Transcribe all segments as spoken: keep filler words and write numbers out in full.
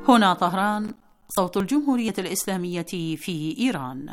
هنا طهران، صوت الجمهورية الإسلامية في إيران.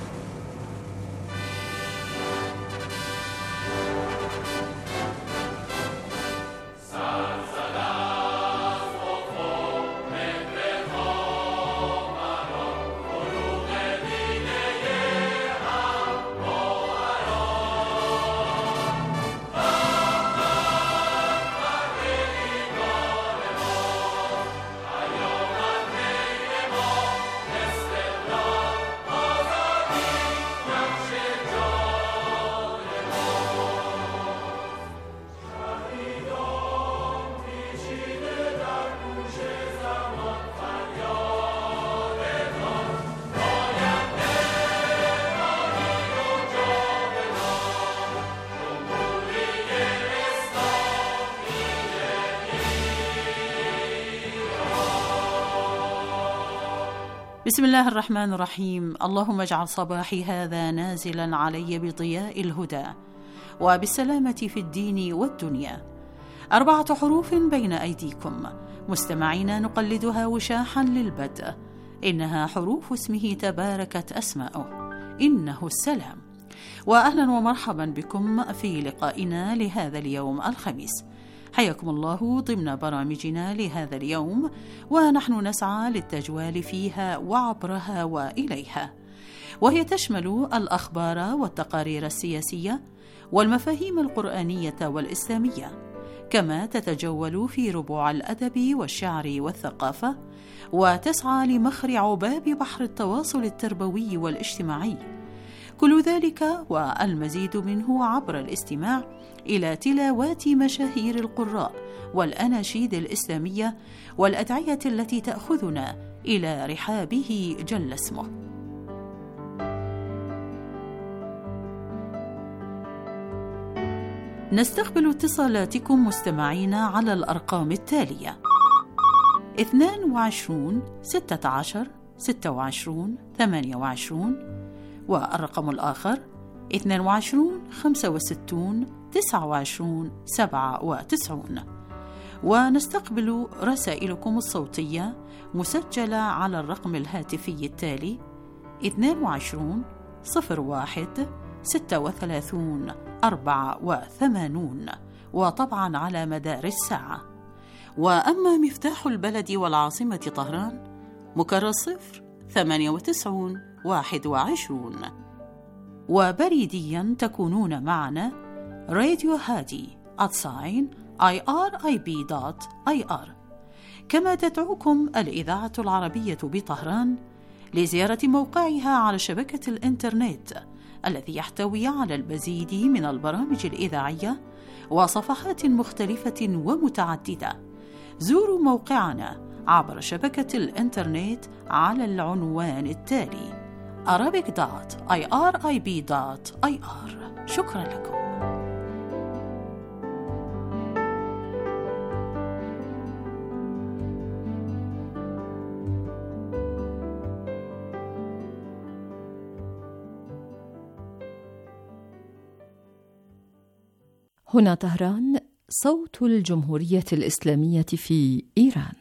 بسم الله الرحمن الرحيم. اللهم اجعل صباحي هذا نازلا علي بضياء الهدى وبالسلامة في الدين والدنيا. أربعة حروف بين أيديكم مستمعين نقلدها وشاحا للبدء، إنها حروف اسمه تباركت أسماؤه، إنه السلام. وأهلا ومرحبا بكم في لقائنا لهذا اليوم الخميس. حياكم الله ضمن برامجنا لهذا اليوم، ونحن نسعى للتجوال فيها وعبرها وإليها، وهي تشمل الأخبار والتقارير السياسية والمفاهيم القرآنية والإسلامية، كما تتجول في ربوع الأدب والشعر والثقافة، وتسعى لمخر عباب بحر التواصل التربوي والاجتماعي. كل ذلك والمزيد منه عبر الاستماع إلى تلاوات مشاهير القراء والأناشيد الإسلامية والأدعية التي تأخذنا إلى رحابه جل اسمه. نستقبل اتصالاتكم مستمعينا على الأرقام التالية: اثنان وعشرين ستة عشر ستة وعشرين ثمانية وعشرين، والرقم الآخر اثنان وعشرين خمسة وستين تسعة وعشرين سبعة وتسعين. ونستقبل رسائلكم الصوتية مسجلة على الرقم الهاتفي التالي اثنان وعشرين صفر واحد ستة وثلاثين أربعة وثمانين، وطبعا على مدار الساعة. وأما مفتاح البلد والعاصمة طهران مكرر صفر ثمانية وتسعين واحد وعشرين. وبريديا تكونون معنا راديو هادي @اي ار اي بي دوت اي ار. كما تدعوكم الإذاعة العربية بطهران لزيارة موقعها على شبكة الإنترنت الذي يحتوي على المزيد من البرامج الإذاعية وصفحات مختلفة ومتعددة. زوروا موقعنا عبر شبكة الإنترنت على العنوان التالي arabic dot irib dot i r. شكرا لكم. هنا طهران، صوت الجمهورية الإسلامية في إيران.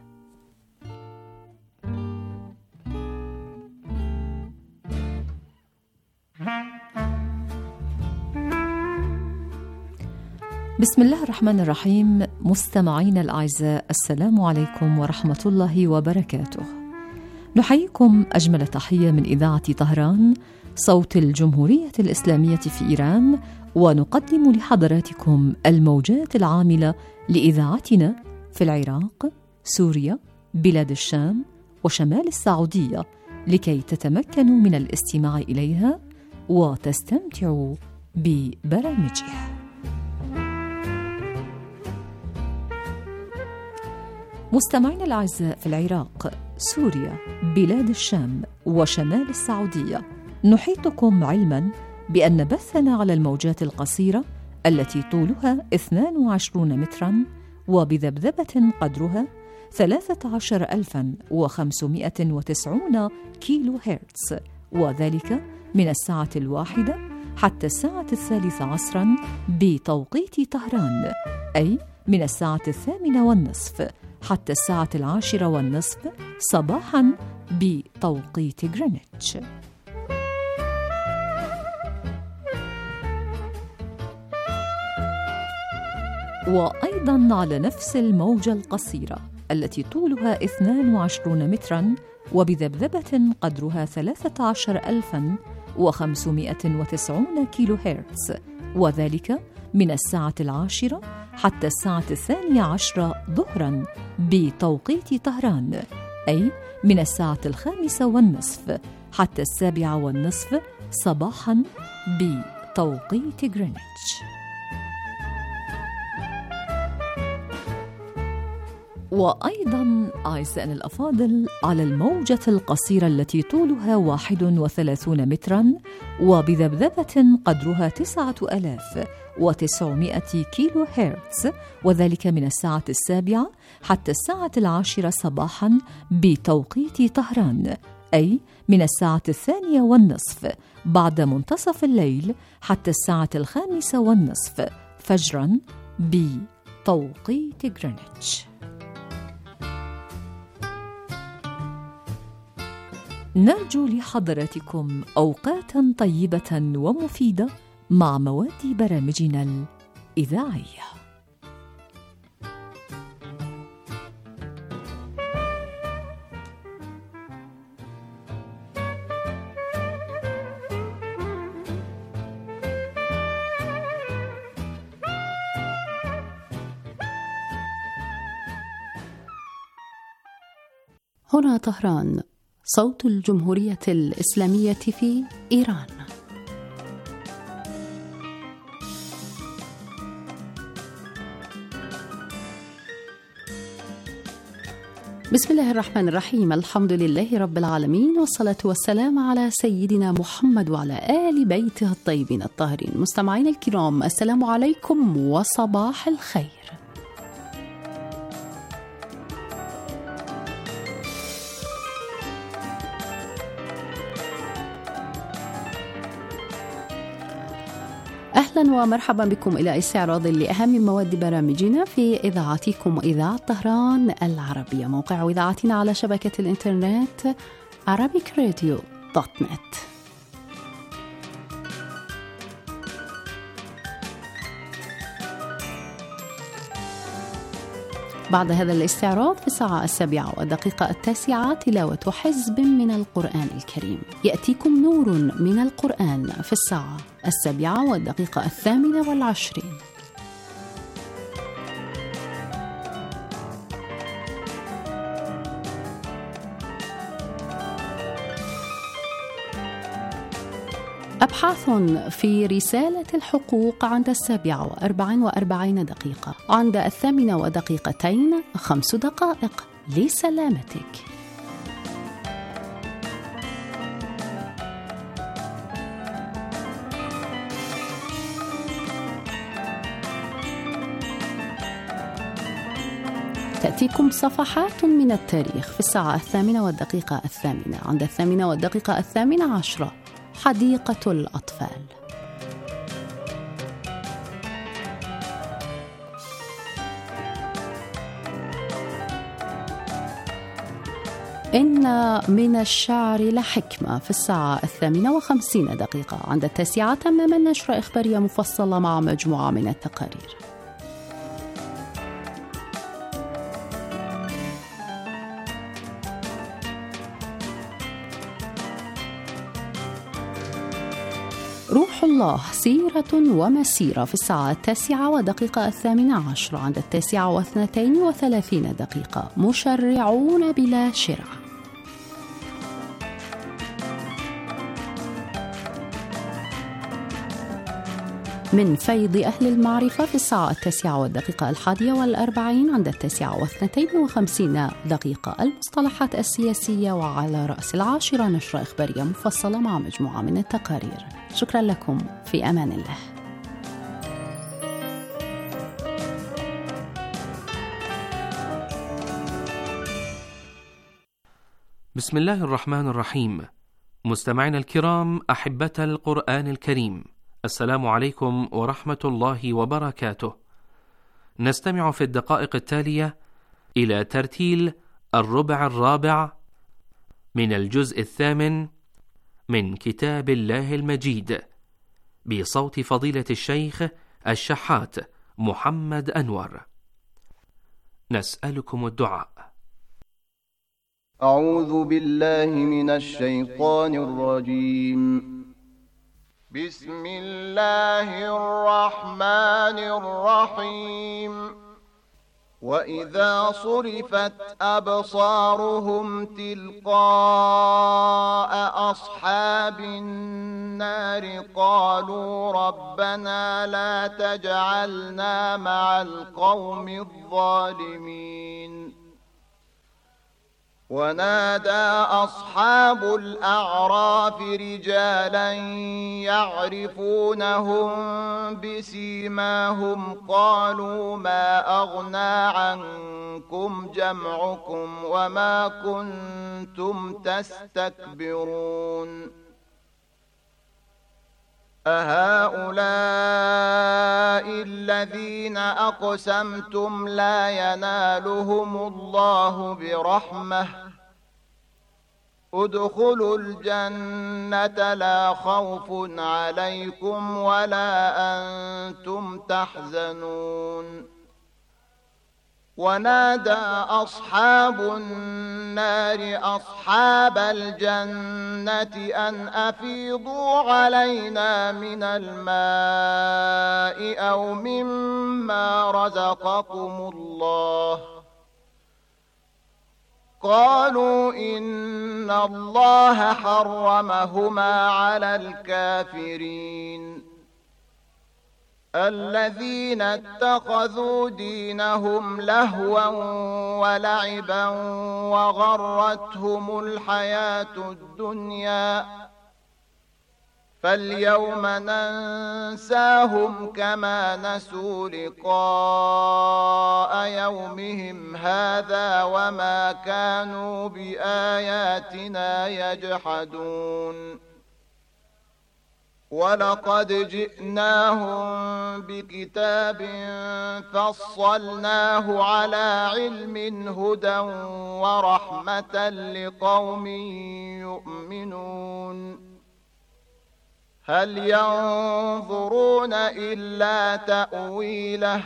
بسم الله الرحمن الرحيم. مستمعينا الأعزاء، السلام عليكم ورحمة الله وبركاته. نحييكم أجمل تحية من إذاعة طهران، صوت الجمهورية الإسلامية في إيران، ونقدم لحضراتكم الموجات العاملة لإذاعتنا في العراق، سوريا، بلاد الشام وشمال السعودية، لكي تتمكنوا من الاستماع إليها وتستمتعوا ببرامجها. مستمعينا الأعزاء، في العراق، سوريا، بلاد الشام وشمال السعودية، نحيطكم علما بأن بثنا على الموجات القصيرة التي طولها اثنين وعشرين مترا وبذبذبة قدرها ثلاثة عشر ألفا وخمسمائة وتسعين كيلو هرتز، وذلك من الساعة الواحدة حتى الساعة الثالثة عصرا بتوقيت طهران، أي من الساعة الثامنة والنصف حتى الساعة العاشرة والنصف صباحاً بتوقيت غرينتش. وأيضاً على نفس الموجة القصيرة التي طولها اثنان وعشرين متراً وبذبذبة قدرها ثلاثة عشر ألفاً وخمسمائة وتسعين كيلو هرتز، وذلك من الساعة العاشرة حتى الساعة الثانية عشرة ظهراً بتوقيت طهران، أي من الساعة الخامسة والنصف حتى السابعة والنصف صباحاً بتوقيت غرينتش. وأيضاً أعزائنا الأفاضل على الموجة القصيرة التي طولها واحد وثلاثون متراً وبذبذبة قدرها تسعة آلاف وتسعمائة كيلو هرتز، وذلك من الساعة السابعة حتى الساعة العاشرة صباحاً بتوقيت طهران، أي من الساعة الثانية والنصف بعد منتصف الليل حتى الساعة الخامسة والنصف فجراً بتوقيت غرينتش. نرجو لحضراتكم أوقاتاً طيبة ومفيدة مع مواد برامجنا الإذاعية. هنا طهران، صوت الجمهورية الإسلامية في إيران. بسم الله الرحمن الرحيم، الحمد لله رب العالمين، والصلاة والسلام على سيدنا محمد وعلى آل بيته الطيبين الطاهرين. مستمعين الكرام، السلام عليكم وصباح الخير. أهلا ومرحبا بكم إلى استعراض لأهم مواد برامجنا في إذاعتكم إذاعة طهران العربية. موقع إذاعتنا على شبكة الإنترنت arabic radio دوت نت. بعد هذا الاستعراض في الساعة السابعة والدقيقة التاسعة تلاوة حزب من القرآن الكريم. يأتيكم نور من القرآن في الساعة السابعة والدقيقة الثامنة والعشرين. أبحاث في رسالة الحقوق عند السابعة وأربع وأربعين دقيقة، عند الثامنة ودقيقتين خمس دقائق لسلامتك. تأتيكم صفحات من التاريخ في الساعة الثامنة والدقيقة الثامنة، عند الثامنة والدقيقة الثامنة عشرة حديقة الأطفال. إن من الشعر لحكمة في الساعة الثامنة وخمسين دقيقة، عند التاسعة تماما نشرة إخبارية مفصلة مع مجموعة من التقارير. روح الله سيرة ومسيرة في الساعة التاسعة ودقيقة الثامنة عشر، عند التاسعة واثنتين وثلاثين دقيقة مشرعون بلا شرع. من فيض أهل المعرفة في الساعة التاسعة والدقيقة الحادية والأربعين، عند التاسعة واثنتين وخمسين دقيقة المصطلحات السياسية، وعلى رأس العاشرة نشرة إخبارية مفصلة مع مجموعة من التقارير. شكرا لكم، في أمان الله. بسم الله الرحمن الرحيم. مستمعينا الكرام، أحبة القرآن الكريم، السلام عليكم ورحمة الله وبركاته. نستمع في الدقائق التالية إلى ترتيل الربع الرابع من الجزء الثامن من كتاب الله المجيد بصوت فضيلة الشيخ الشحات محمد أنور. نسألكم الدعاء. أعوذ بالله من الشيطان الرجيم. بسم الله الرحمن الرحيم. وإذا صرفت أبصارهم تلقاء أصحاب النار قالوا ربنا لا تجعلنا مع القوم الظالمين. ونادى أصحاب الأعراف رجالا يعرفونهم بسيماهم قالوا ما أغنى عنكم جمعكم وما كنتم تستكبرون. أهؤلاء الذين أقسمتم لا ينالهم الله برحمة ادخلوا الجنة لا خوف عليكم ولا أنتم تحزنون. ونادى أصحاب النار أصحاب الجنة أن أفيضوا علينا من الماء أو مما رزقكم الله. قالوا إن الله حرمهما على الكافرين. الذين اتخذوا دينهم لهوا ولعبا وغرتهم الحياة الدنيا فاليوم ننساهم كما نسوا لقاء يومهم هذا وما كانوا بآياتنا يجحدون. ولقد جئناهم بكتاب فصلناه على علم هدى ورحمة لقوم يؤمنون. هل ينظرون إلا تأويله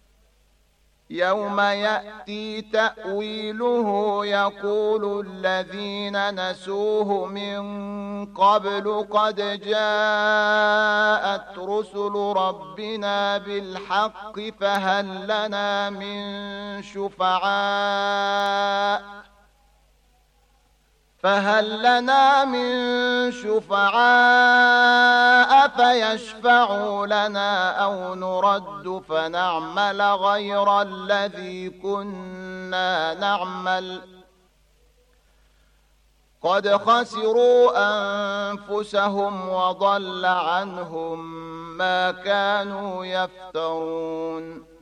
يوم يأتي تأويله يقول الذين نسوه من قبل قد جاءت رسل ربنا بالحق فهل لنا من شفعاء فهل لنا من شفعاء فيشفعوا لنا أو نرد فنعمل غير الذي كنا نعمل قد خسروا أنفسهم وضل عنهم ما كانوا يفترون.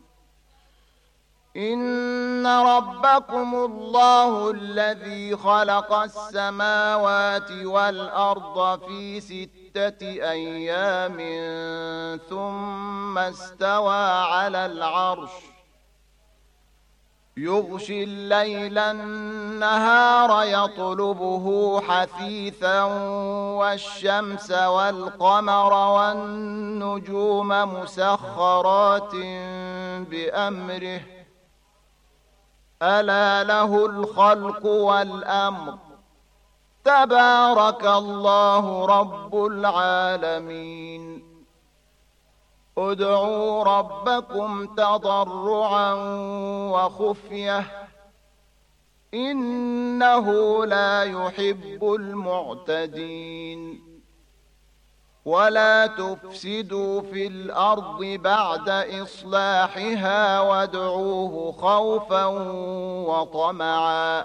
إن ربكم الله الذي خلق السماوات والأرض في ستة أيام ثم استوى على العرش يغشي الليل النهار يطلبه حثيثا والشمس والقمر والنجوم مسخرات بأمره ألا له الخلق والأمر تبارك الله رب العالمين. ادعوا ربكم تضرعا وخفية إنه لا يحب المعتدين. ولا تفسدوا في الأرض بعد إصلاحها وادعوه خوفا وطمعا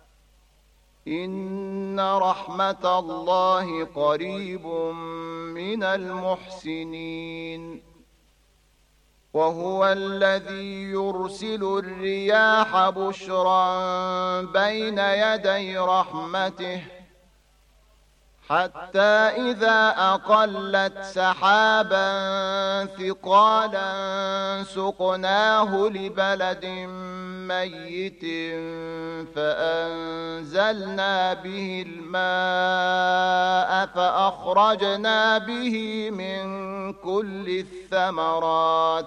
إن رحمة الله قريب من المحسنين. وهو الذي يرسل الرياح بشرا بين يدي رحمته حتى إذا أقلت سحابا ثقالا سقناه لبلد ميت فأنزلنا به الماء فأخرجنا به من كل الثمرات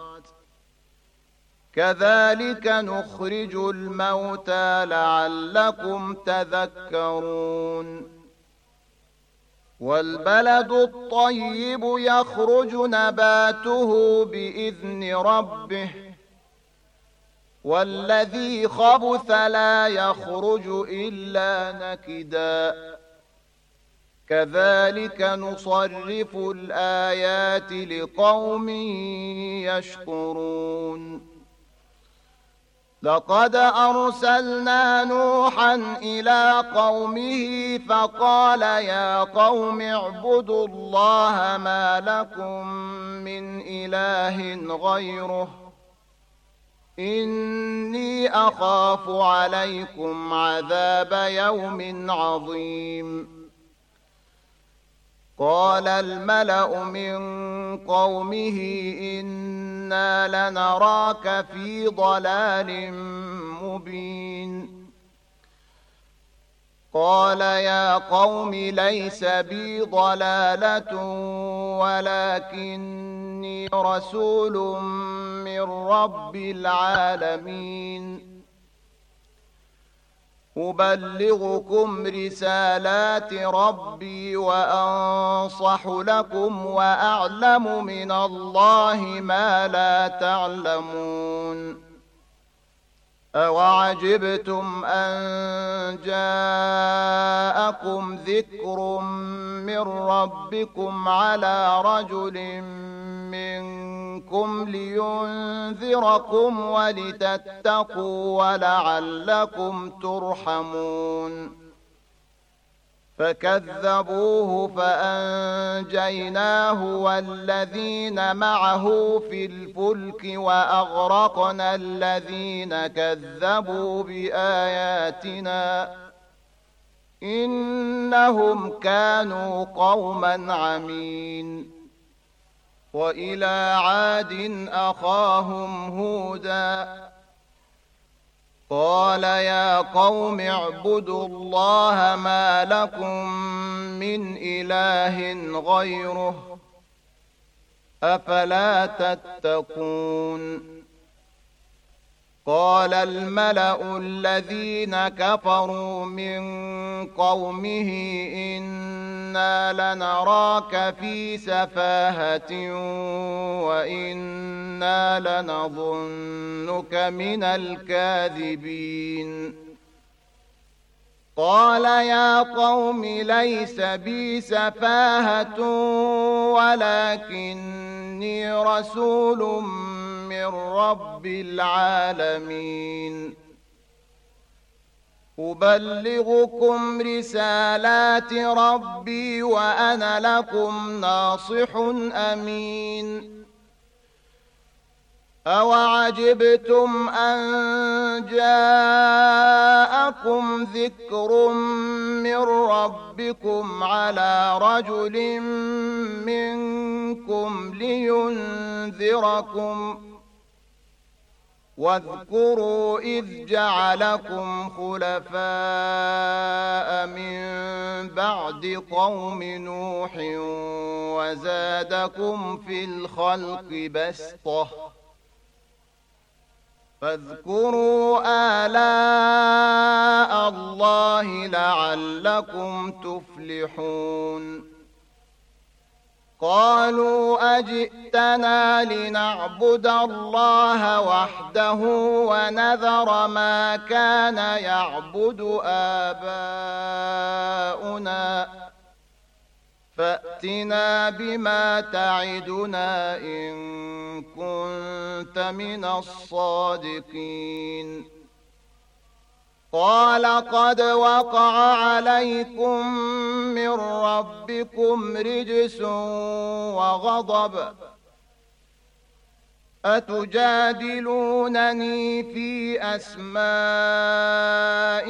كذلك نخرج الموتى لعلكم تذكرون والبلد الطيب يخرج نباته بإذن ربه والذي خبث لا يخرج إلا نكدا كذلك نصرف الآيات لقوم يشكرون لقد أرسلنا نوحا إلى قومه فقال يا قوم اعبدوا الله ما لكم من إله غيره إني أخاف عليكم عذاب يوم عظيم قال الملأ من قومه إنا لنراك في ضلال مبين قال يا قوم ليس بي ضلالة ولكني رسول من رب العالمين أبلغكم رسالات ربي وأنصح لكم وأعلم من الله ما لا تعلمون أوعجبتم أن جاءكم ذكر من ربكم على رجل منكم لينذركم ولتتقوا ولعلكم ترحمون فكذبوه فأنجيناه والذين معه في الفلك وأغرقنا الذين كذبوا بآياتنا إنهم كانوا قوما عمين وإلى عاد أخاهم هودا قال يا قوم اعبدوا الله ما لكم من إله غيره أفلا تتقون قال الملأ الذين كفروا من قومه إنا لنراك في سفاهة وإنا لنظنك من الكاذبين قال يا قوم ليس بي سفاهة ولكني رسول من رب العالمين أبلغكم رسالات ربي وأنا لكم ناصح أمين أوعجبتم أن جاءكم ذكر من ربكم على رجل منكم لينذركم واذكروا إذ جعلكم خلفاء من بعد قوم نوح وزادكم في الخلق بسطة فاذكروا آلاء الله لعلكم تفلحون قالوا أجئتنا لنعبد الله وحده ونذر ما كان يعبد آباؤنا فأتنا بما تعدنا إن كنت من الصادقين قال قد وقع عليكم من ربكم رجس وغضب أتجادلونني في أسماء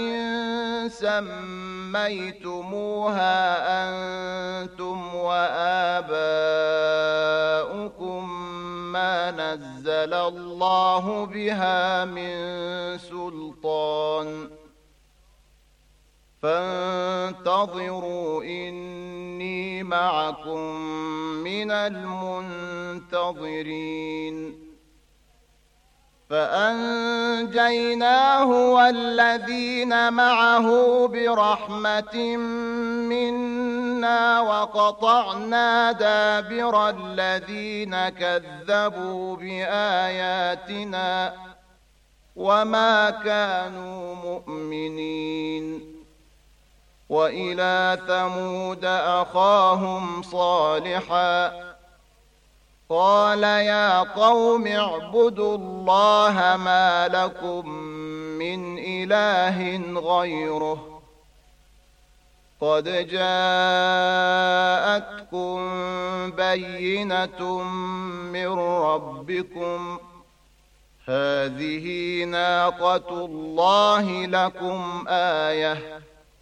سميتموها أنتم وآباؤكم ما نزل الله بها من سلطان فانتظروا إني معكم من المنتظرين فأنجيناه والذين معه برحمة منا وقطعنا دابر الذين كذبوا بآياتنا وما كانوا مؤمنين وإلى ثمود أخاهم صالحا قال يا قوم اعبدوا الله ما لكم من إله غيره قد جاءتكم بينة من ربكم هذه ناقة الله لكم آية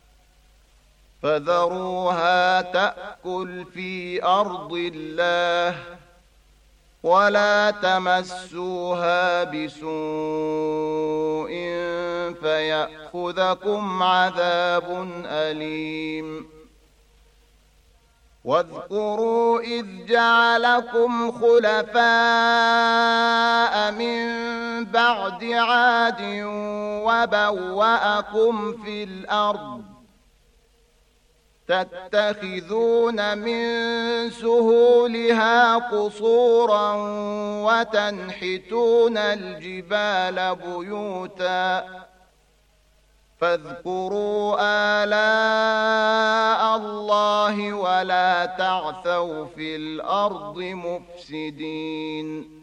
فذروها تأكل في أرض الله ولا تمسوها بسوء فيأخذكم عذاب أليم واذكروا إذ جعلكم خلفاء من بعد عاد وبوأكم في الأرض تتخذون من سهولها قصورا وتنحتون الجبال بيوتا فاذكروا آلاء الله ولا تعثوا في الأرض مفسدين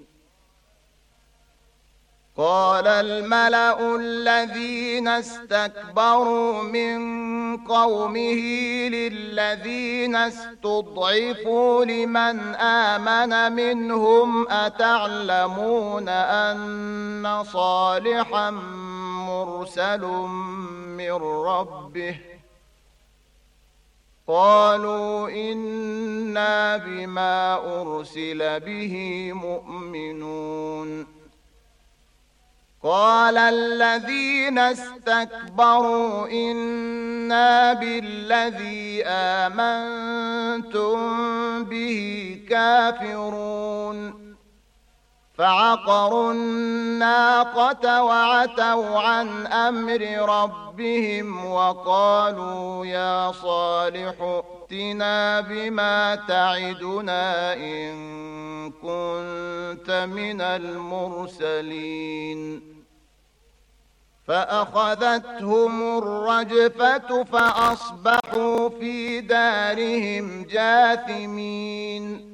قال الملأ الذين استكبروا من قومه للذين استضعفوا لمن آمن منهم أتعلمون أن صالحا مرسل من ربه قالوا إنا بما أرسل به مؤمنون قال الذين استكبروا إنا بالذي آمنتم به كافرون فعقروا الناقة وعتوا عن أمر ربهم وقالوا يا صالح ائتنا بما تعدنا إن كنت من المرسلين فأخذتهم الرجفة فأصبحوا في دارهم جاثمين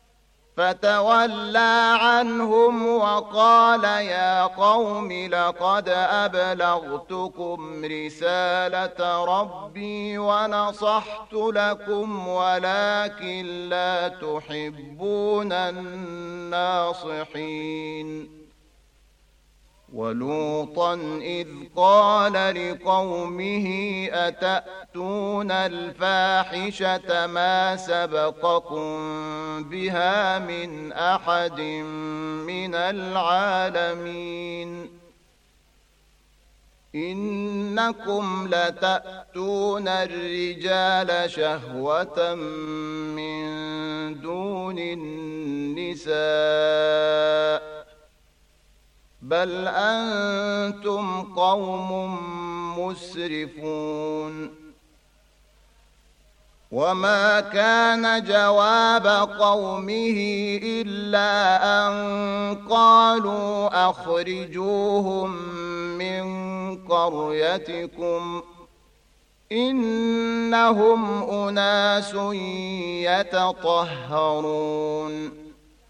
فتولى عنهم وقال يا قوم لقد أبلغتكم رسالة ربي ونصحت لكم ولكن لا تحبون الناصحين ولوطا إذ قال لقومه أتأتون الفاحشة ما سبقكم بها من أحد من العالمين إنكم لتأتون الرجال شهوة من دون النساء بل أنتم قوم مسرفون وما كان جواب قومه إلا أن قالوا أخرجوهم من قريتكم إنهم أناس يتطهرون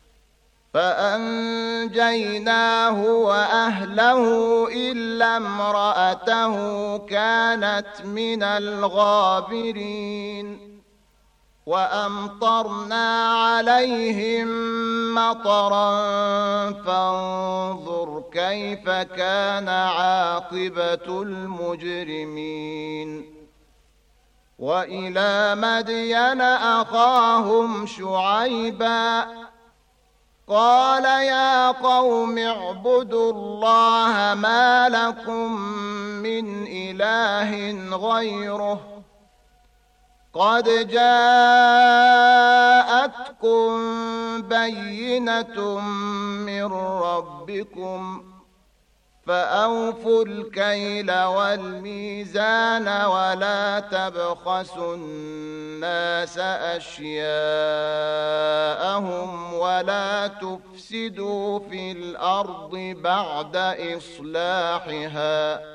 فأنجيناه وأهله إلا امرأته كانت من الغابرين وأمطرنا عليهم مطرا فانظر كيف كان عاقبة المجرمين. وإلى مدين أخاهم شعيبا قال يا قوم اعبدوا الله ما لكم من إله غيره قد جاءتكم بينة من ربكم فأوفوا الكيل والميزان ولا تبخسوا الناس أشياءهم ولا تفسدوا في الأرض بعد إصلاحها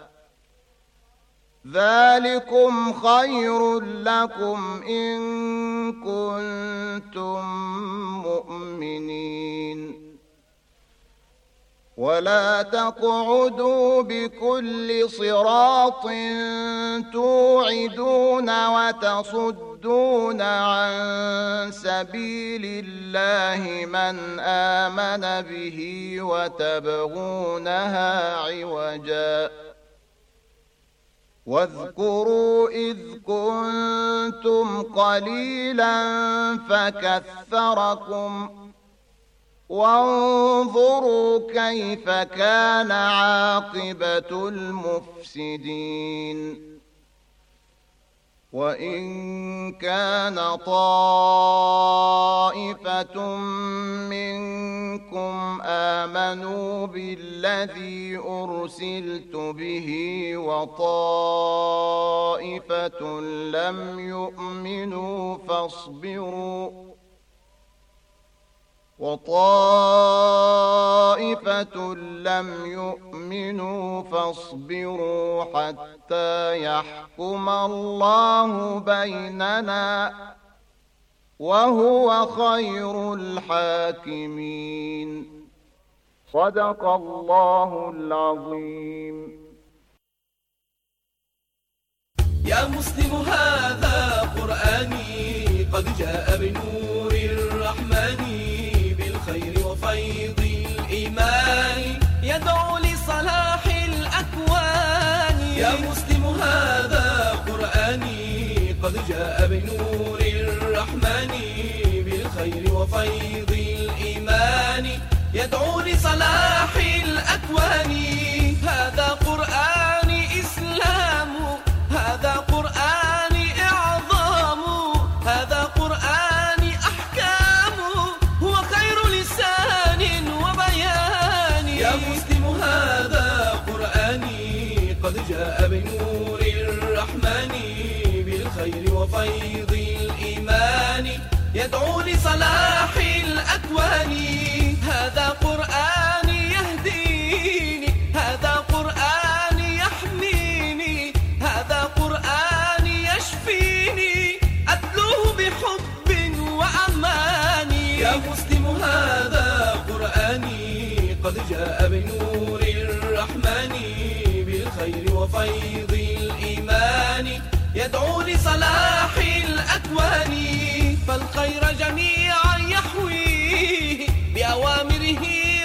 ذلكم خير لكم إن كنتم مؤمنين. ولا تقعدوا بكل صراط توعدون وتصدون عن سبيل الله من آمن به وتبغونها عوجا واذكروا إذ كنتم قليلا فكثركم وانظروا كيف كان عاقبة المفسدين. وإن كان طائفة منكم آمنوا بالذي أرسلت به وطائفة لم يؤمنوا فاصبروا وطائفة لم يؤمنوا فاصبروا حتى يحكم الله بيننا وهو خير الحاكمين. صدق الله العظيم. يا مسلم هذا قرآني قد جاء بنور الرحمن بالخير وفيض الإيمان يدعو لصلاح الأكوان. يا مسلم هذا قرآني قد جاء بنور الرحمن بالخير وفيض الإيمان يدعو لصلاح الأكوان. هذا قرآن إسلام هذا قرآن إعظام هذا قرآن أحكام هو خير لسان وبيان. يا مسلم هذا قرآني قد جاء بنور الرحمن بالخير وفيض الإيمان يدعو لصلاح الأكوان. هذا قرآن يهديني هذا قرآن يحميني هذا قرآن يشفيني أتلوه بحب وأمان. يا مسلم هذا قرآني قد جاء بنور الرحمن بالخير وفيض الإيمان يدعو لصلاح الأكوان. فالخير جميعا يحويه بأوامره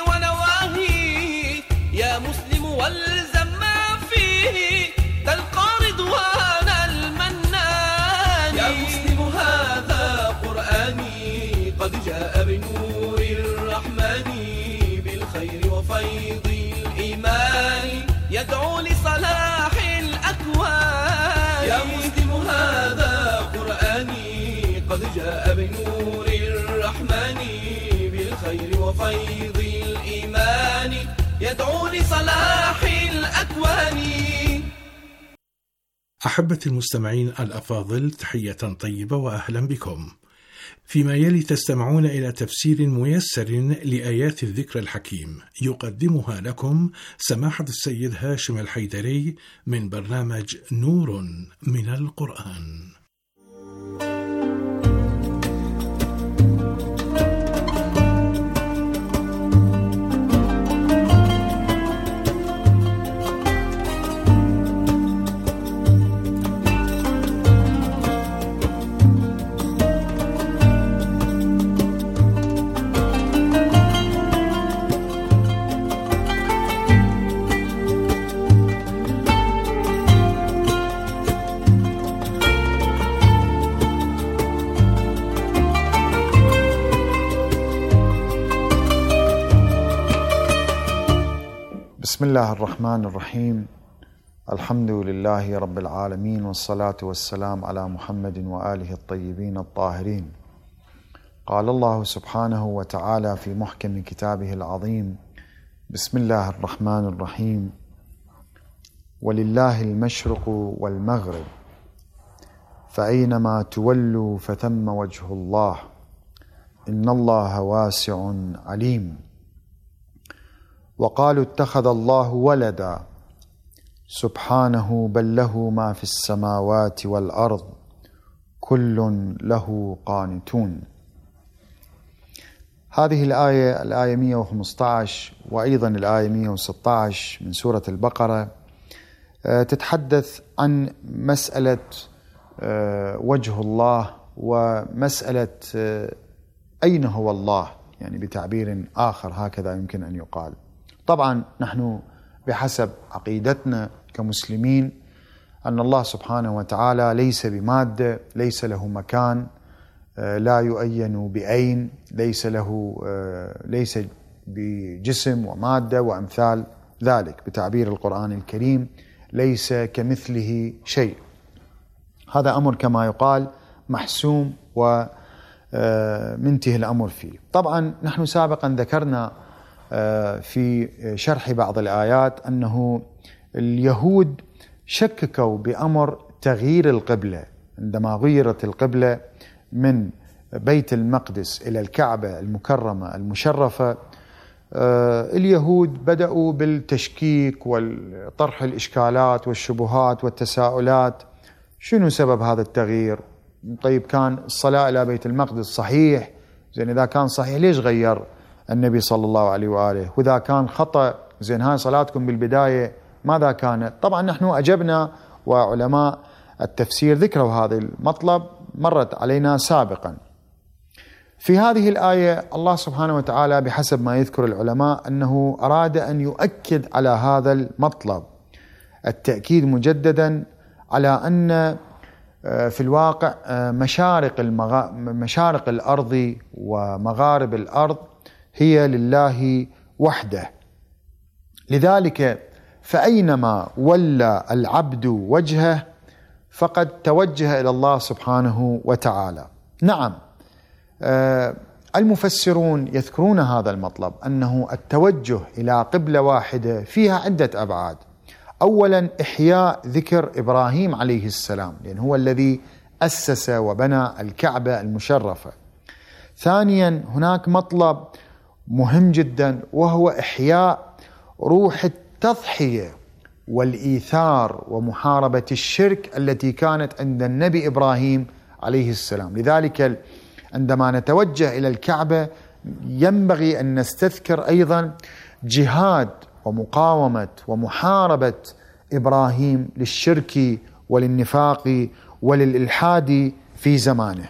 ونواهيه. يا مسلم والزم ما فيه تلقى رضوان المنان. يا مسلم هذا قرآني قد جاء بنور الرحمن بالخير وفيض الإيمان يدعو لصلاح الأكوان. يا مسلم هذا قرآني قد جاء بنور الرحمن بالخير وفيض الإيمان يدعو لصلاح الأكوان. أحبتي المستمعين الأفاضل، تحية طيبة وأهلا بكم. فيما يلي تستمعون إلى تفسير ميسر لآيات الذكر الحكيم يقدمها لكم سماحة السيد هاشم الحيدري من برنامج نور من القرآن. بسم الله الرحمن الرحيم. الحمد لله رب العالمين، والصلاة والسلام على محمد وآله الطيبين الطاهرين. قال الله سبحانه وتعالى في محكم كتابه العظيم: بسم الله الرحمن الرحيم: ولله المشرق والمغرب فأينما تولوا فثم وجه الله إن الله واسع عليم. وقالوا اتخذ الله ولدا سبحانه بل له ما في السماوات والأرض كل له قانتون. هذه الآية الآية مئة وخمسة عشر وأيضا الآية مئة وستة عشر من سورة البقرة تتحدث عن مسألة وجه الله ومسألة أين هو الله، يعني بتعبير آخر هكذا يمكن أن يقال. طبعا نحن بحسب عقيدتنا كمسلمين أن الله سبحانه وتعالى ليس بمادة، ليس له مكان، لا يؤين بأين، ليس له ليس بجسم ومادة وأمثال ذلك. بتعبير القرآن الكريم ليس كمثله شيء. هذا أمر كما يقال محسوم ومنتهي الأمر فيه. طبعا نحن سابقا ذكرنا في شرح بعض الآيات أنه اليهود شككوا بأمر تغيير القبلة. عندما غيرت القبلة من بيت المقدس إلى الكعبة المكرمة المشرفة، اليهود بدأوا بالتشكيك وطرح الإشكالات والشبهات والتساؤلات. شنو سبب هذا التغيير؟ طيب كان الصلاة إلى بيت المقدس صحيح، زين إذا كان صحيح ليش غير النبي صلى الله عليه وآله؟ وإذا كان خطأ، زين هاي صلاتكم بالبداية ماذا كانت؟ طبعا نحن أجبنا، وعلماء التفسير ذكروا هذا المطلب، مرت علينا سابقا. في هذه الآية الله سبحانه وتعالى بحسب ما يذكر العلماء أنه أراد أن يؤكد على هذا المطلب، التأكيد مجددا على أن في الواقع مشارق المغ... مشارق الأرض ومغارب الأرض هي لله وحده. لذلك فأينما ولى العبد وجهه فقد توجه إلى الله سبحانه وتعالى. نعم، المفسرون يذكرون هذا المطلب، أنه التوجه إلى قبلة واحدة فيها عدة أبعاد. أولا إحياء ذكر إبراهيم عليه السلام، لأن هو الذي أسس وبنى الكعبة المشرفة. ثانيا هناك مطلب مهم جدا، وهو إحياء روح التضحية والإيثار ومحاربة الشرك التي كانت عند النبي إبراهيم عليه السلام. لذلك عندما نتوجه إلى الكعبة ينبغي أن نستذكر أيضا جهاد ومقاومة ومحاربة إبراهيم للشرك وللنفاق وللإلحاد في زمانه.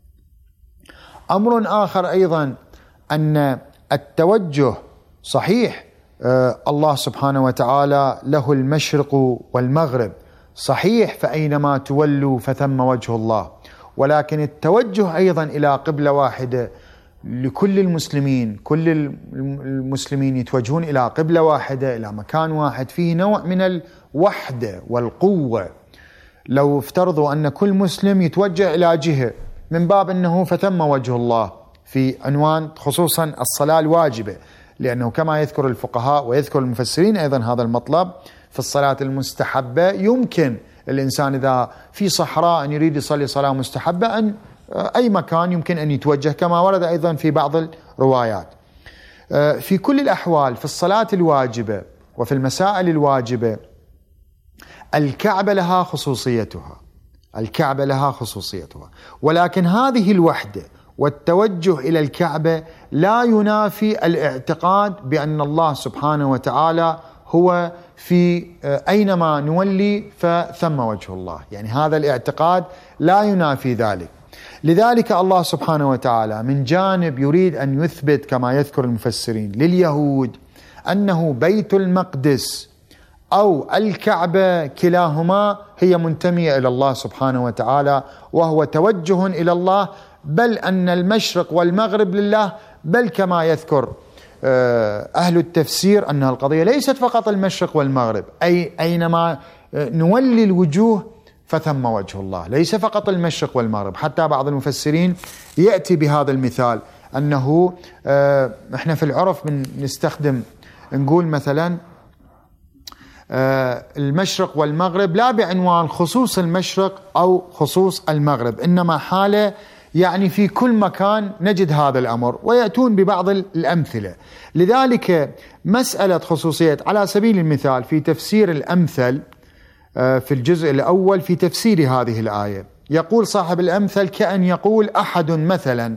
أمر آخر أيضا أن التوجه صحيح، آه الله سبحانه وتعالى له المشرق والمغرب، صحيح فأينما تولوا فثم وجه الله، ولكن التوجه أيضا إلى قبلة واحدة لكل المسلمين، كل المسلمين يتوجهون إلى قبلة واحدة، إلى مكان واحد، فيه نوع من الوحدة والقوة. لو افترضوا أن كل مسلم يتوجه إلى جهة من باب أنه فثم وجه الله في عنوان خصوصا الصلاة الواجبة، لأنه كما يذكر الفقهاء ويذكر المفسرين أيضا هذا المطلب في الصلاة المستحبة، يمكن الإنسان إذا في صحراء أن يريد يصلي صلاة مستحبة أن أي مكان يمكن أن يتوجه، كما ورد أيضا في بعض الروايات. في كل الأحوال في الصلاة الواجبة وفي المسائل الواجبة الكعبة لها خصوصيتها، الكعبة لها خصوصيتها، ولكن هذه الوحدة والتوجه إلى الكعبة لا ينافي الاعتقاد بأن الله سبحانه وتعالى هو في أينما نولي فثم وجه الله، يعني هذا الاعتقاد لا ينافي ذلك. لذلك الله سبحانه وتعالى من جانب يريد أن يثبت كما يذكر المفسرين لليهود أنه بيت المقدس أو الكعبة كلاهما هي منتمية إلى الله سبحانه وتعالى، وهو توجه إلى الله، بل أن المشرق والمغرب لله، بل كما يذكر أهل التفسير أن القضية ليست فقط المشرق والمغرب، أي أينما نولي الوجوه فثم وجه الله، ليس فقط المشرق والمغرب. حتى بعض المفسرين يأتي بهذا المثال أنه إحنا في العرف نستخدم نقول مثلا المشرق والمغرب لا بعنوان خصوص المشرق أو خصوص المغرب، إنما حالة يعني في كل مكان نجد هذا الأمر، ويأتون ببعض الأمثلة. لذلك مسألة خصوصية على سبيل المثال في تفسير الأمثل في الجزء الأول في تفسير هذه الآية يقول صاحب الأمثل كأن يقول أحد مثلا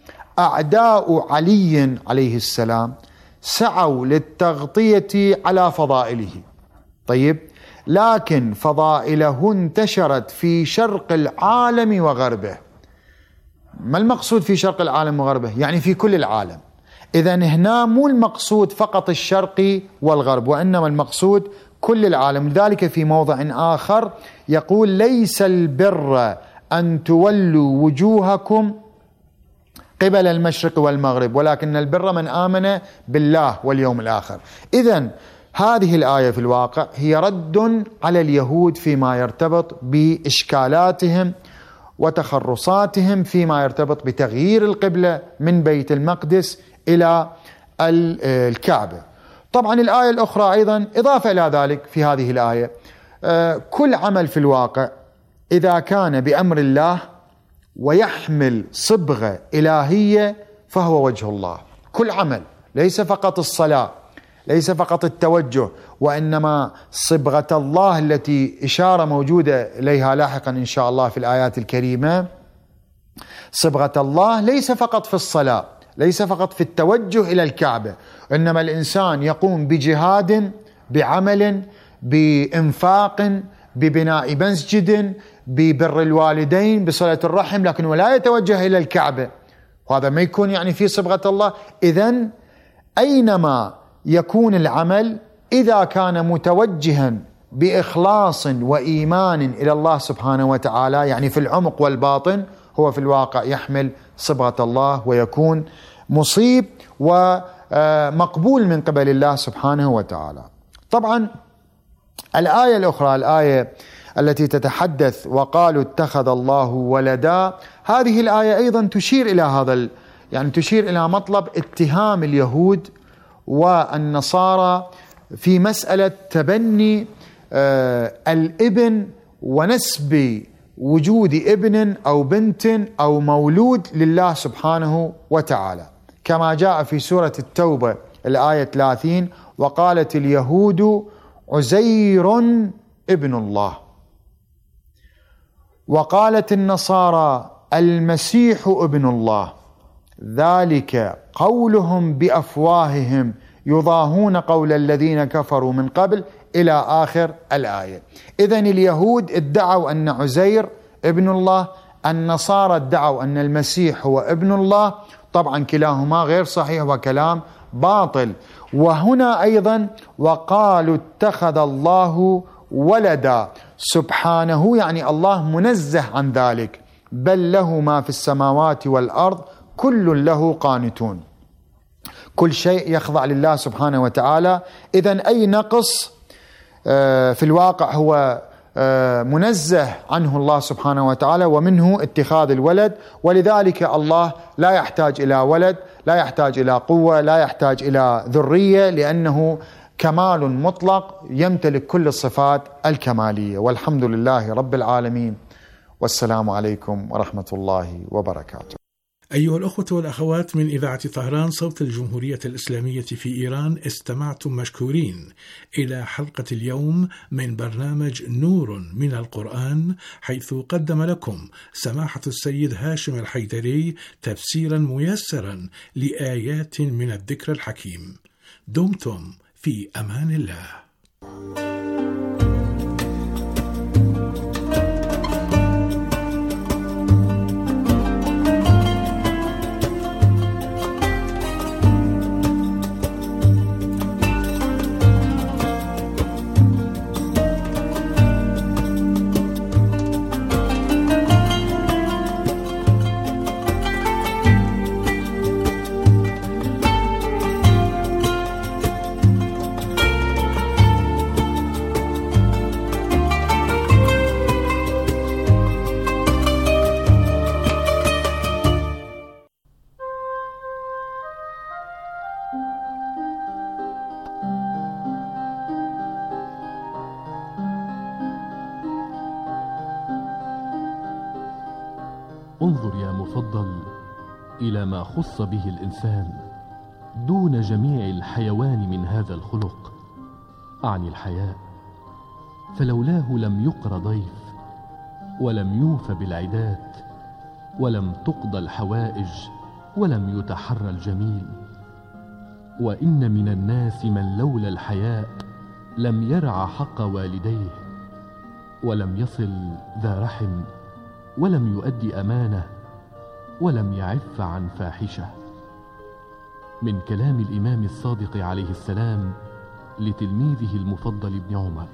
أعداء علي عليه السلام سعوا للتغطية على فضائله، طيب لكن فضائله انتشرت في شرق العالم وغربه. ما المقصود في شرق العالم وغربه؟ يعني في كل العالم. إذن هنا مو المقصود فقط الشرقي والغرب، وإنما المقصود كل العالم. لذلك في موضع آخر يقول ليس البر أن تولوا وجوهكم قبل المشرق والمغرب ولكن البر من آمن بالله واليوم الآخر. إذن هذه الآية في الواقع هي رد على اليهود فيما يرتبط بإشكالاتهم وتخرصاتهم فيما يرتبط بتغيير القبلة من بيت المقدس إلى الكعبة. طبعا الآية الأخرى أيضا إضافة إلى ذلك في هذه الآية كل عمل في الواقع إذا كان بأمر الله ويحمل صبغة إلهية فهو وجه الله. كل عمل، ليس فقط الصلاة، ليس فقط التوجه، وإنما صبغة الله التي إشارة موجودة إليها لاحقا إن شاء الله في الآيات الكريمة. صبغة الله ليس فقط في الصلاة، ليس فقط في التوجه إلى الكعبة، إنما الإنسان يقوم بجهاد، بعمل، بإنفاق، ببناء مسجد، ببر الوالدين، بصلة الرحم، لكن ولا يتوجه إلى الكعبة، وهذا ما يكون يعني في صبغة الله. إذن أينما يكون العمل إذا كان متوجها بإخلاص وإيمان إلى الله سبحانه وتعالى، يعني في العمق والباطن، هو في الواقع يحمل صبغة الله ويكون مصيب ومقبول من قبل الله سبحانه وتعالى. طبعا الآية الأخرى، الآية التي تتحدث وقالوا اتخذ الله ولدا، هذه الآية أيضا تشير إلى هذا، يعني تشير إلى مطلب اتهام اليهود والنصارى في مسألة تبني آه الابن ونسب وجود ابن أو بنت أو مولود لله سبحانه وتعالى، كما جاء في سورة التوبة الآية ثلاثين وقالت اليهود عزير ابن الله، وقالت النصارى المسيح ابن الله، ذلك قولهم بأفواههم يضاهون قول الذين كفروا من قبل إلى آخر الآية. إذن اليهود ادعوا أن عزير ابن الله، النصارى ادعوا أن المسيح هو ابن الله، طبعا كلاهما غير صحيح وكلام باطل. وهنا أيضا وقالوا اتخذ الله ولدا، سبحانه يعني الله منزه عن ذلك، بل له ما في السماوات والأرض كل له قانتون، كل شيء يخضع لله سبحانه وتعالى. إذن أي نقص في الواقع هو منزه عنه الله سبحانه وتعالى، ومنه اتخاذ الولد. ولذلك الله لا يحتاج إلى ولد، لا يحتاج إلى قوة، لا يحتاج إلى ذرية، لأنه كمال مطلق يمتلك كل الصفات الكمالية. والحمد لله رب العالمين، والسلام عليكم ورحمة الله وبركاته. أيها الأخوة والأخوات من إذاعة طهران صوت الجمهورية الإسلامية في إيران، استمعتم مشكورين إلى حلقة اليوم من برنامج نور من القرآن، حيث قدم لكم سماحة السيد هاشم الحيدري تفسيرا ميسرا لآيات من الذكر الحكيم. دمتم في أمان الله. انظر يا مفضل إلى ما خص به الإنسان دون جميع الحيوان من هذا الخلق، أعني الحياء، فلولاه لم يقر ضيف، ولم يوف بالعدات، ولم تقضى الحوائج، ولم يتحرى الجميل. وإن من الناس من لولا الحياء لم يرع حق والديه، ولم يصل ذا رحم، ولم يؤدي أمانة، ولم يعف عن فاحشة. من كلام الإمام الصادق عليه السلام لتلميذه المفضل ابن عمر.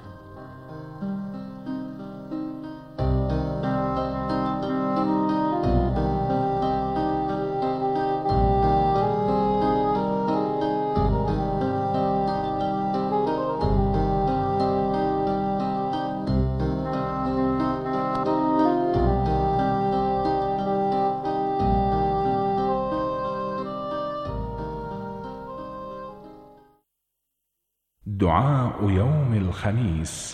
دعاء يوم الخميس.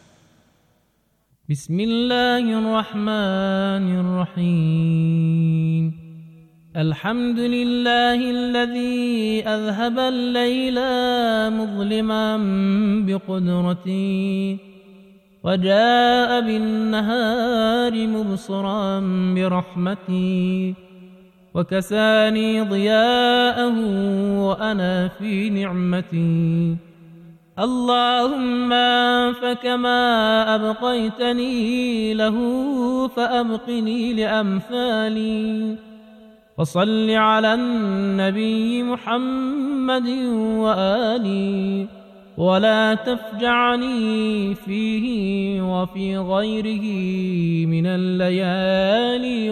بسم الله الرحمن الرحيم. الحمد لله الذي أذهب الليل مظلما بقدرته، وجاء بالنهار مبصرا برحمته، وكساني ضياءه وأنا في نعمتي. اللهم فكما أبقيتني له فأبقني لأمثالي. وصل على النبي محمد وآله، ولا تفجعني فيه وفي غيره من الليالي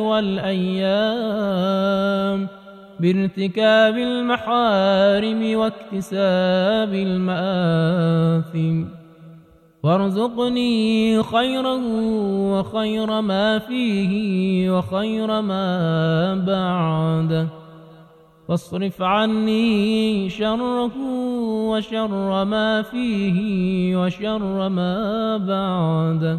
والأيام بارتكاب المحارم واكتساب المآثم، وارزقني خيره وخير ما فيه وخير ما بعده، واصرف عني شره وشر ما فيه وشر ما بعده.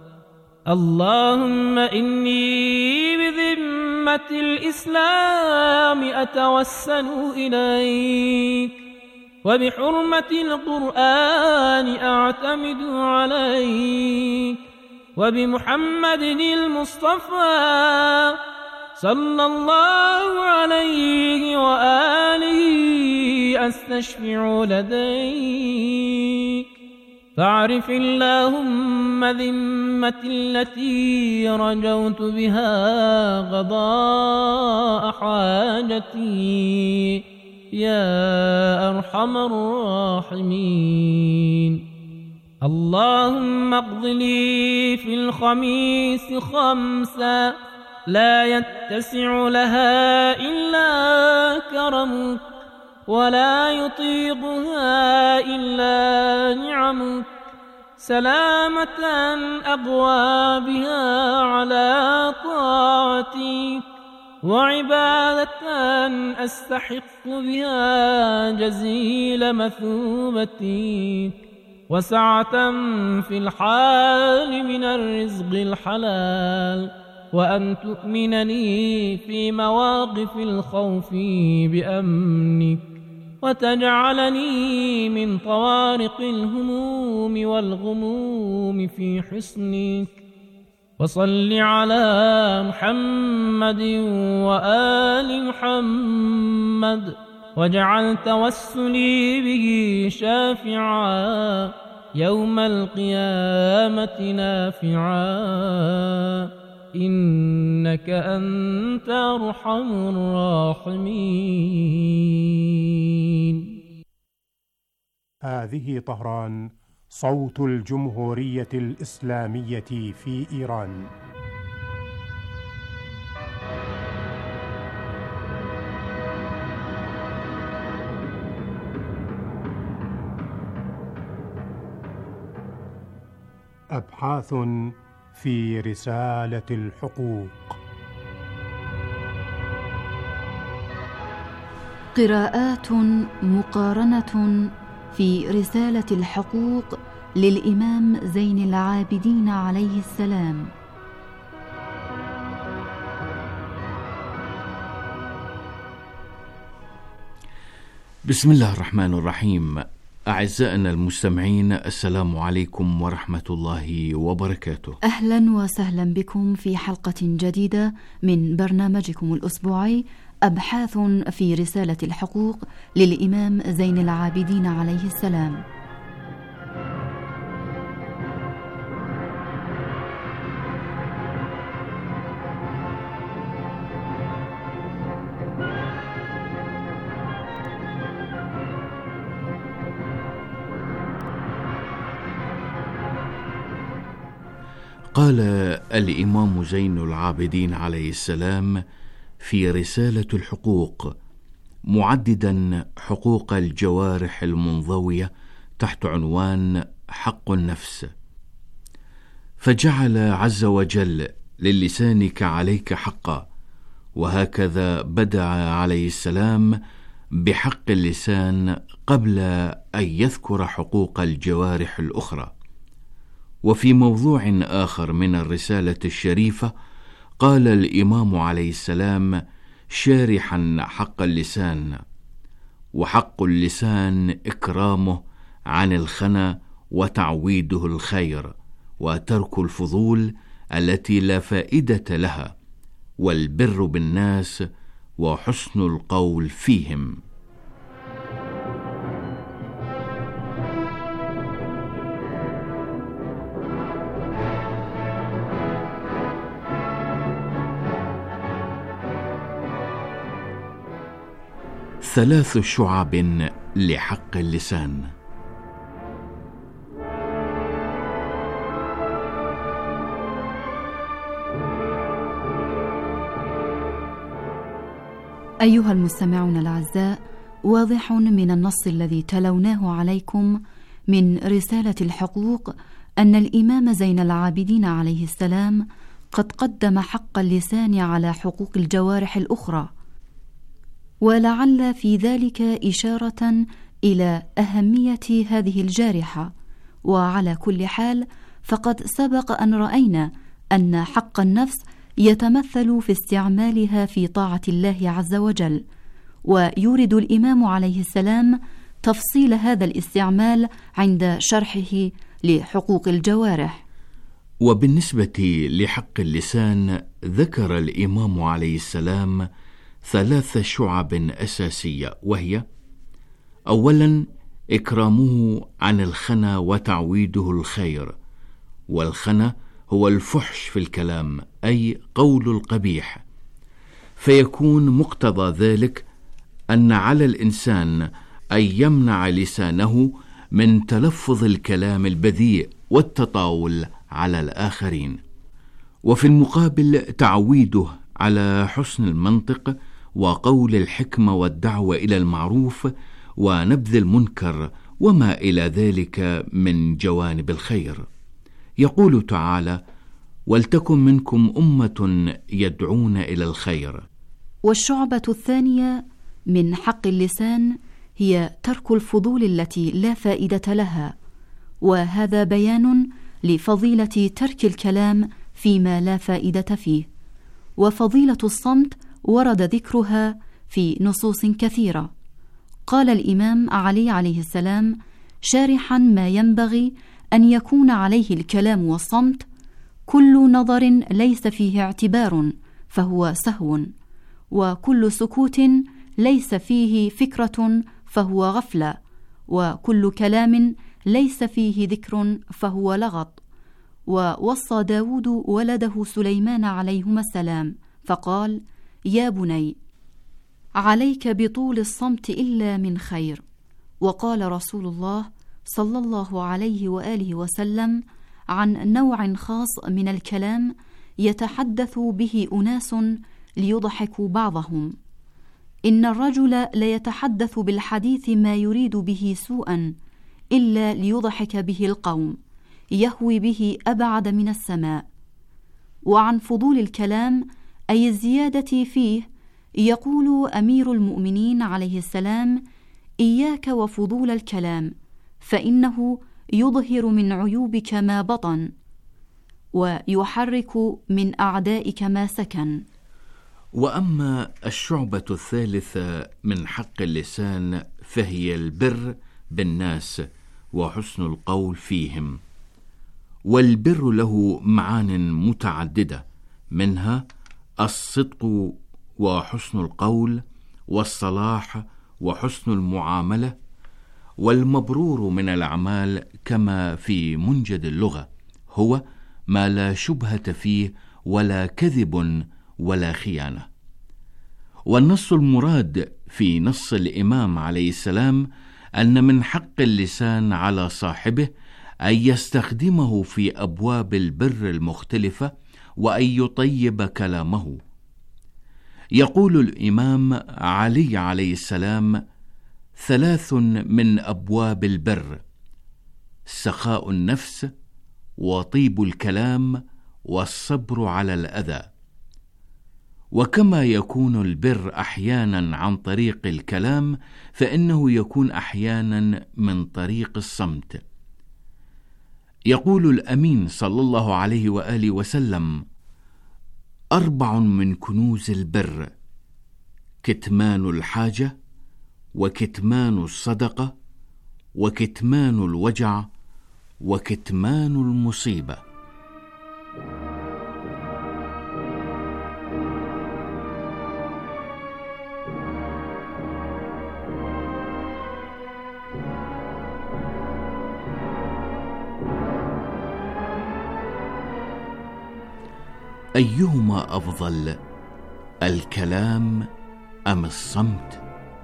اللهم إني بذمة الإسلام أتوسل إليك، وبحرمة القرآن أعتمد عليك، وبمحمد المصطفى صلى الله عليه وآله أستشفع لديك. فاعرف اللهم ذمتي التي رجوت بها غضاء حاجتي يا أرحم الراحمين. اللهم اقض لي في الخميس خمسا لا يتسع لها إلا كرمك، ولا يطيقها إلا نعمك، سلامة أقوى بها على طاعتك، وعبادة أستحق بها جزيل مثوبتك، وسعة في الحال من الرزق الحلال، وأن تؤمنني في مواقف الخوف بأمنك، وتجعلني من طوارق الهموم والغموم في حسنك. وصل على محمد وآل محمد، واجعل توسلي به شافعا يوم القيامة نافعا، إنك أنت أرحم الراحمين. هذه طهران، صوت الجمهورية الإسلامية في إيران. أبحاث في رسالة الحقوق. قراءات مقارنة في رسالة الحقوق للإمام زين العابدين عليه السلام. بسم الله الرحمن الرحيم. أعزائنا المستمعين، السلام عليكم ورحمة الله وبركاته. أهلا وسهلا بكم في حلقة جديدة من برنامجكم الأسبوعي أبحاث في رسالة الحقوق للإمام زين العابدين عليه السلام. قال الإمام زين العابدين عليه السلام في رسالة الحقوق، معددا حقوق الجوارح المنضوية تحت عنوان حق النفس، فجعل عز وجل للسانك عليك حقا، وهكذا بدأ عليه السلام بحق اللسان قبل أن يذكر حقوق الجوارح الأخرى. وفي موضوع آخر من الرسالة الشريفة قال الإمام عليه السلام شارحا حق اللسان: وحق اللسان إكرامه عن الخنا وتعويده الخير، وترك الفضول التي لا فائدة لها، والبر بالناس، وحسن القول فيهم. ثلاث شعب لحق اللسان. أيها المستمعون الأعزاء، واضح من النص الذي تلوناه عليكم من رسالة الحقوق أن الإمام زين العابدين عليه السلام قد قدم حق اللسان على حقوق الجوارح الأخرى، ولعل في ذلك إشارة إلى أهمية هذه الجارحة. وعلى كل حال فقد سبق أن رأينا أن حق النفس يتمثل في استعمالها في طاعة الله عز وجل، ويورد الإمام عليه السلام تفصيل هذا الاستعمال عند شرحه لحقوق الجوارح. وبالنسبة لحق اللسان ذكر الإمام عليه السلام ثلاث شعب أساسية، وهي: أولا إكرامه عن الخنا وتعويده الخير، والخنا هو الفحش في الكلام، أي قول القبيح، فيكون مقتضى ذلك أن على الإنسان أن يمنع لسانه من تلفظ الكلام البذيء والتطاول على الآخرين. وفي المقابل تعويده على حسن المنطق وقول الحكمة والدعوة إلى المعروف ونبذ المنكر وما إلى ذلك من جوانب الخير. يقول تعالى: ولتكن منكم أمة يدعون إلى الخير. والشعبة الثانية من حق اللسان هي ترك الفضول التي لا فائدة لها، وهذا بيان لفضيلة ترك الكلام فيما لا فائدة فيه. وفضيلة الصمت ورد ذكرها في نصوص كثيرة. قال الإمام علي عليه السلام شارحا ما ينبغي أن يكون عليه الكلام والصمت: كل نظر ليس فيه اعتبار فهو سهو، وكل سكوت ليس فيه فكرة فهو غفلة، وكل كلام ليس فيه ذكر فهو لغط. ووصى داود ولده سليمان عليهما السلام فقال: يا بني، عليك بطول الصمت إلا من خير. وقال رسول الله صلى الله عليه وآله وسلم عن نوع خاص من الكلام يتحدث به أناس ليضحكوا بعضهم: إن الرجل ليتحدث بالحديث ما يريد به سوءا إلا ليضحك به القوم، يهوي به أبعد من السماء. وعن فضول الكلام أي الزيادة فيه يقول أمير المؤمنين عليه السلام: إياك وفضول الكلام، فإنه يظهر من عيوبك ما بطن، ويحرك من أعدائك ما سكن. وأما الشعبة الثالثة من حق اللسان فهي البر بالناس وحسن القول فيهم. والبر له معان متعددة، منها الصدق وحسن القول والصلاح وحسن المعاملة. والمبرور من الأعمال كما في منجد اللغة هو ما لا شبهة فيه ولا كذب ولا خيانة. والنص المراد في نص الإمام عليه السلام أن من حق اللسان على صاحبه أن يستخدمه في أبواب البر المختلفة وأن يطيب كلامه. يقول الإمام علي عليه السلام: ثلاث من أبواب البر: سخاء النفس وطيب الكلام والصبر على الأذى. وكما يكون البر أحيانا عن طريق الكلام، فإنه يكون أحيانا من طريق الصمت. يقول الأمين صلى الله عليه وآله وسلم: أربع من كنوز البر: كتمان الحاجة، وكتمان الصدقة، وكتمان الوجع، وكتمان المصيبة. أيهما أفضل، الكلام أم الصمت؟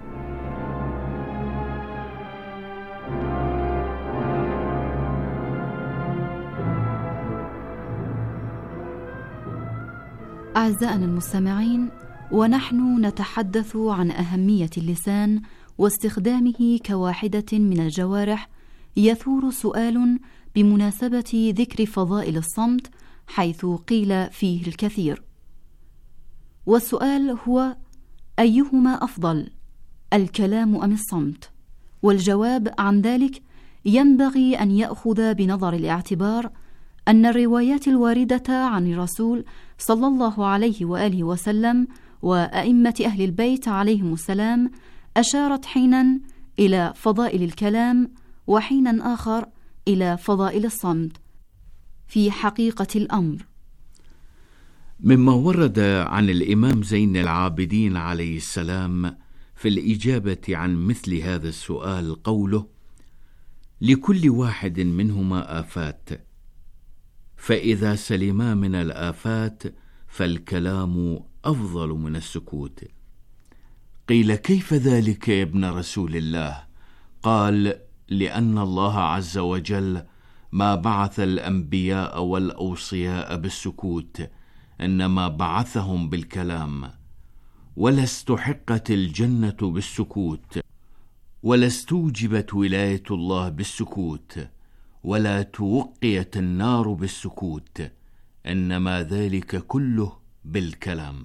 أعزائنا المستمعين، ونحن نتحدث عن أهمية اللسان واستخدامه كواحدة من الجوارح، يثور سؤال بمناسبة ذكر فضائل الصمت، حيث قيل فيه الكثير. والسؤال هو: أيهما أفضل، الكلام أم الصمت؟ والجواب عن ذلك ينبغي أن يأخذ بنظر الاعتبار أن الروايات الواردة عن الرسول صلى الله عليه وآله وسلم وأئمة أهل البيت عليهم السلام أشارت حينا إلى فضائل الكلام، وحينا آخر إلى فضائل الصمت. في حقيقة الأمر، مما ورد عن الإمام زين العابدين عليه السلام في الإجابة عن مثل هذا السؤال قوله: لكل واحد منهما آفات، فإذا سلما من الآفات فالكلام أفضل من السكوت. قيل: كيف ذلك يا ابن رسول الله؟ قال: لأن الله عز وجل ما بعث الأنبياء والأوصياء بالسكوت، إنما بعثهم بالكلام. ولا استحقت الجنة بالسكوت، ولا استوجبت ولاية الله بالسكوت، ولا توقيت النار بالسكوت، إنما ذلك كله بالكلام.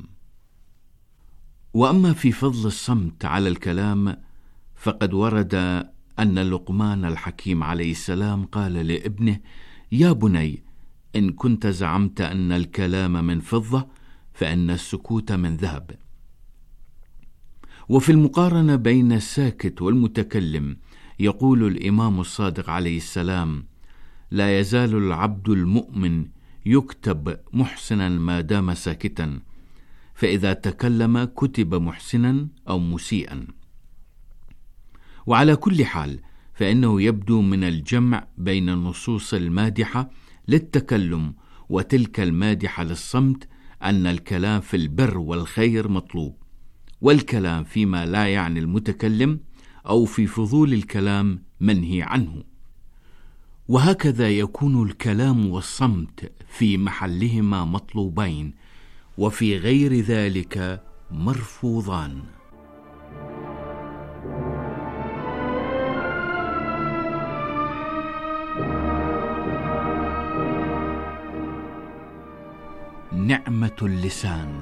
وأما في فضل الصمت على الكلام، فقد ورد أن لقمان الحكيم عليه السلام قال لابنه: يا بني، إن كنت زعمت أن الكلام من فضة فإن السكوت من ذهب. وفي المقارنة بين الساكت والمتكلم يقول الإمام الصادق عليه السلام: لا يزال العبد المؤمن يكتب محسنا ما دام ساكتا، فإذا تكلم كتب محسنا أو مسيئا. وعلى كل حال فإنه يبدو من الجمع بين النصوص المادحة للتكلم وتلك المادحة للصمت أن الكلام في البر والخير مطلوب، والكلام فيما لا يعني المتكلم أو في فضول الكلام منهي عنه. وهكذا يكون الكلام والصمت في محلهما مطلوبين، وفي غير ذلك مرفوضان. نعمة اللسان.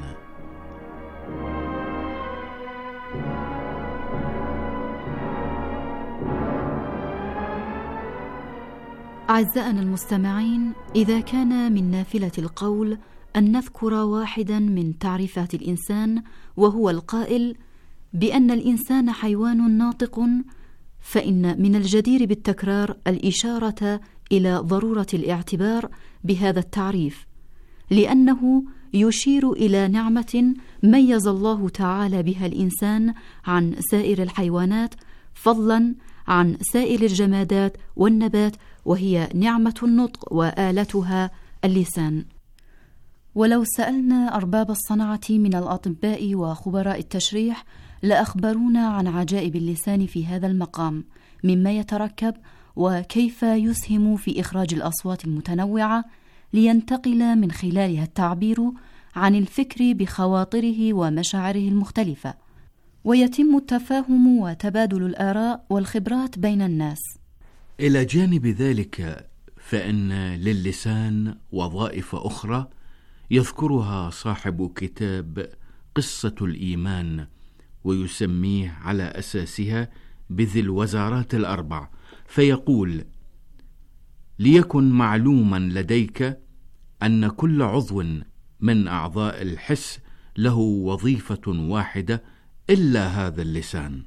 أعزائنا المستمعين، إذا كان من نافلة القول أن نذكر واحدا من تعريفات الإنسان، وهو القائل: بأن الإنسان حيوان ناطق، فإن من الجدير بالتكرار الإشارة إلى ضرورة الاعتبار بهذا التعريف، لأنه يشير إلى نعمة ميز الله تعالى بها الإنسان عن سائر الحيوانات، فضلا عن سائر الجمادات والنبات، وهي نعمة النطق وآلتها اللسان. ولو سألنا أرباب الصنعة من الأطباء وخبراء التشريح لأخبرونا عن عجائب اللسان في هذا المقام، مما يتركب وكيف يسهم في إخراج الأصوات المتنوعة لينتقل من خلالها التعبير عن الفكر بخواطره ومشاعره المختلفة، ويتم التفاهم وتبادل الآراء والخبرات بين الناس. إلى جانب ذلك فإن للسان وظائف أخرى يذكرها صاحب كتاب قصة الإيمان، ويسميه على أساسها بذي الوزارات الأربع، فيقول: ليكن معلوما لديك أن كل عضو من أعضاء الحس له وظيفة واحدة إلا هذا اللسان،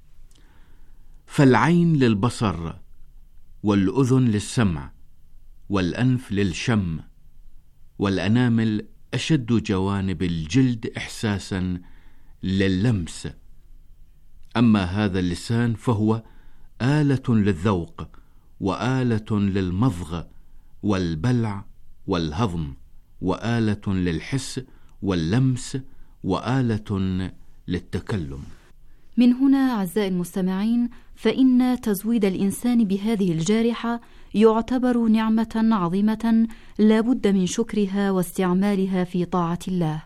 فالعين للبصر، والأذن للسمع، والأنف للشم، والأنامل أشد جوانب الجلد إحساسا لللمس. أما هذا اللسان فهو آلة للذوق، وآلة للمضغ والبلع والهضم، وآلة للحس واللمس، وآلة للتكلم. من هنا أعزائي المستمعين، فإن تزويد الإنسان بهذه الجارحة يعتبر نعمة عظيمة لا بد من شكرها واستعمالها في طاعة الله.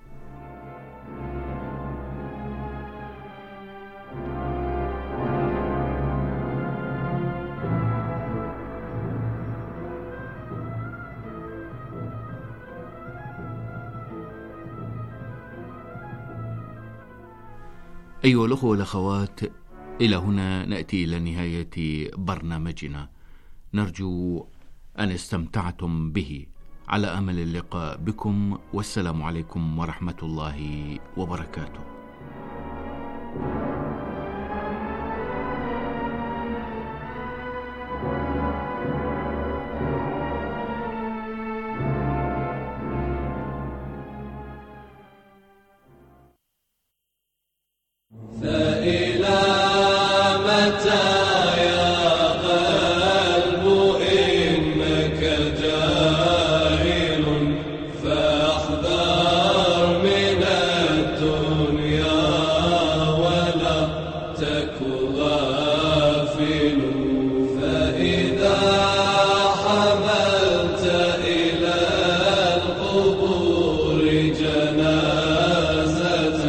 أيها الأخوة والأخوات، إلى هنا نأتي إلى نهاية برنامجنا، نرجو أن استمتعتم به، على أمل اللقاء بكم، والسلام عليكم ورحمة الله وبركاته. فإلى متى يا قلب إنك جاهل، فاحذر من الدنيا ولا تك غافل، فإذا حملت إلى القبور جنازة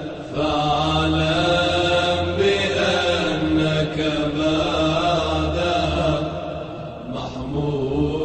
فاعلم بأنك بعدها محمول.